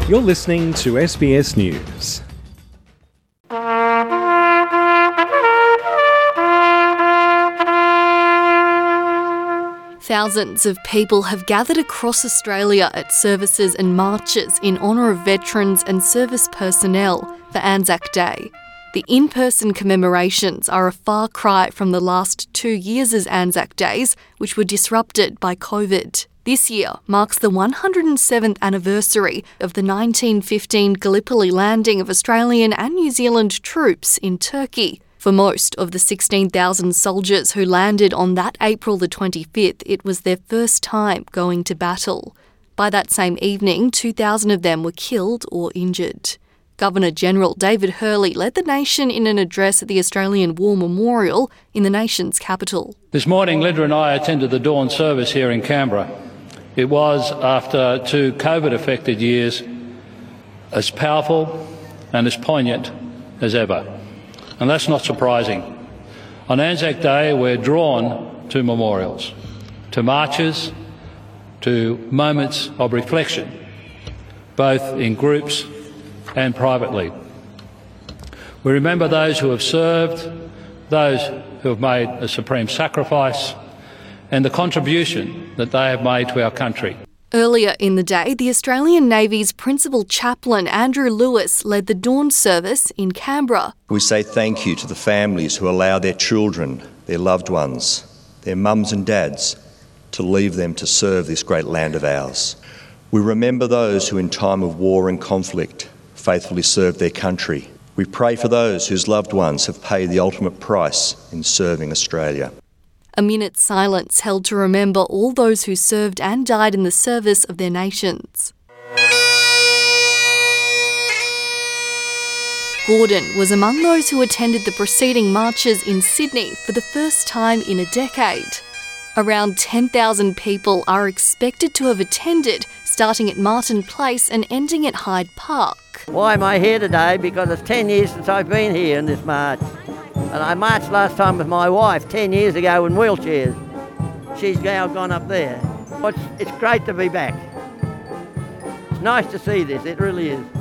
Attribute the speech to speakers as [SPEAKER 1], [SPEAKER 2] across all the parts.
[SPEAKER 1] You're listening to SBS News.
[SPEAKER 2] Thousands of people have gathered across Australia at services and marches in honour of veterans and service personnel for Anzac Day. The in-person commemorations are a far cry from the last 2 years' Anzac Days, which were disrupted by COVID. This year marks the 107th anniversary of the 1915 Gallipoli landing of Australian and New Zealand troops in Turkey. For most of the 16,000 soldiers who landed on that April the 25th, it was their first time going to battle. By that same evening, 2,000 of them were killed or injured. Governor-General David Hurley led the nation in an address at the Australian War Memorial in the nation's capital.
[SPEAKER 3] This morning, Linda and I attended the dawn service here in Canberra. It was, after 2 COVID-affected years, as powerful and as poignant as ever. And that's not surprising. On Anzac Day, we're drawn to memorials, to marches, to moments of reflection, both in groups and privately. We remember those who have served, those who have made a supreme sacrifice, and the contribution that they have made to our country.
[SPEAKER 2] Earlier in the day, the Australian Navy's Principal Chaplain Andrew Lewis led the dawn service in Canberra.
[SPEAKER 4] We say thank you to the families who allow their children, their loved ones, their mums and dads to leave them to serve this great land of ours. We remember those who in time of war and conflict faithfully served their country. We pray for those whose loved ones have paid the ultimate price in serving Australia.
[SPEAKER 2] A minute's silence held to remember all those who served and died in the service of their nations. Gordon was among those who attended the preceding marches in Sydney for the first time in a decade. Around 10,000 people are expected to have attended, starting at Martin Place and ending at Hyde Park.
[SPEAKER 5] Why am I here today? Because it's 10 years since I've been here in this march. And I marched last time with my wife 10 years ago in wheelchairs. She's now gone up there. It's great to be back. It's nice to see this, it really is.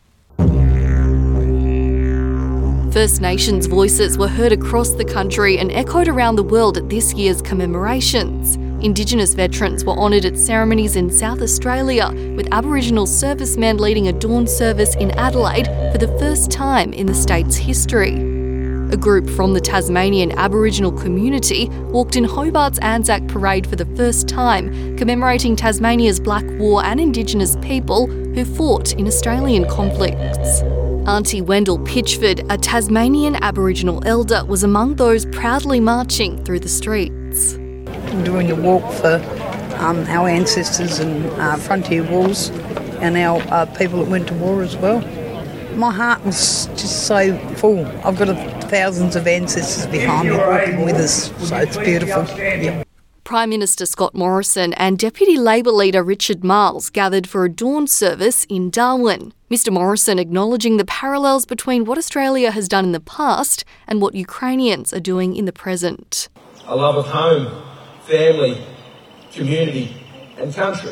[SPEAKER 2] First Nations voices were heard across the country and echoed around the world at this year's commemorations. Indigenous veterans were honoured at ceremonies in South Australia, with Aboriginal servicemen leading a dawn service in Adelaide for the first time in the state's history. A group from the Tasmanian Aboriginal community walked in Hobart's Anzac Parade for the first time, commemorating Tasmania's Black War and Indigenous people who fought in Australian conflicts. Auntie Wendell Pitchford, a Tasmanian Aboriginal elder, was among those proudly marching through the streets.
[SPEAKER 6] Doing a walk for our ancestors and frontier wars and our people that went to war as well. My heart was just so full. I've got thousands of ancestors behind me walking with us, so it's beautiful. Yeah.
[SPEAKER 2] Prime Minister Scott Morrison and Deputy Labor leader Richard Marles gathered for a dawn service in Darwin. Mr Morrison acknowledging the parallels between what Australia has done in the past and what Ukrainians are doing in the present.
[SPEAKER 7] A love of home, family, community and country.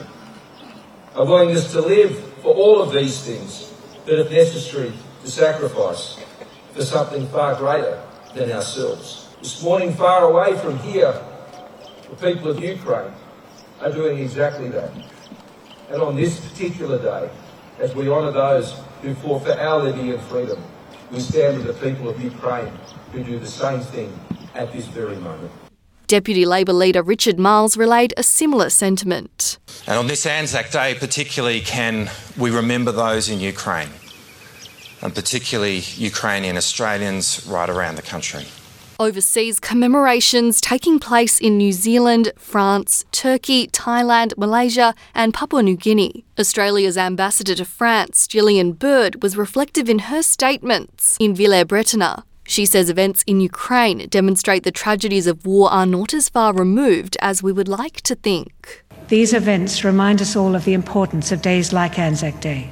[SPEAKER 7] A willingness to live for all of these things that if necessary to sacrifice for something far greater than ourselves. This morning, far away from here, the people of Ukraine are doing exactly that. And on this particular day, as we honour those who fought for our liberty and freedom, we stand with the people of Ukraine who do the same thing at this very moment.
[SPEAKER 2] Deputy Labor leader Richard Marles relayed a similar sentiment.
[SPEAKER 8] And on this Anzac Day particularly can we remember those in Ukraine, and particularly Ukrainian Australians right around the country.
[SPEAKER 2] Overseas commemorations taking place in New Zealand, France, Turkey, Thailand, Malaysia and Papua New Guinea. Australia's ambassador to France, Gillian Bird, was reflective in her statements in Villers-Bretonneux. She says events in Ukraine demonstrate the tragedies of war are not as far removed as we would like to think.
[SPEAKER 9] These events remind us all of the importance of days like Anzac Day.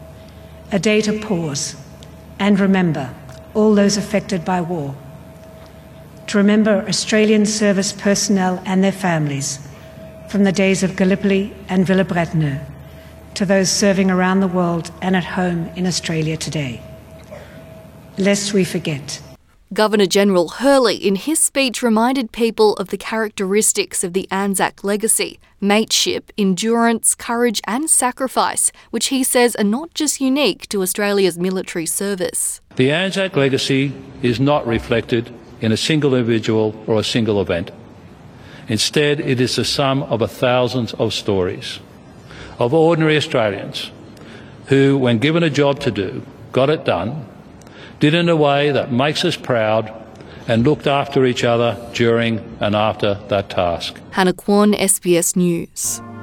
[SPEAKER 9] A day to pause and remember all those affected by war. To remember Australian service personnel and their families from the days of Gallipoli and Villers-Bretonneux, to those serving around the world and at home in Australia today. Lest we forget.
[SPEAKER 2] Governor-General Hurley, in his speech, reminded people of the characteristics of the Anzac legacy: mateship, endurance, courage and sacrifice, which he says are not just unique to Australia's military service.
[SPEAKER 3] The Anzac legacy is not reflected in a single individual or a single event. Instead, it is the sum of thousands of stories of ordinary Australians who, when given a job to do, got it done, did it in a way that makes us proud, and looked after each other during and after that task.
[SPEAKER 2] Hannah Kwon, SBS News.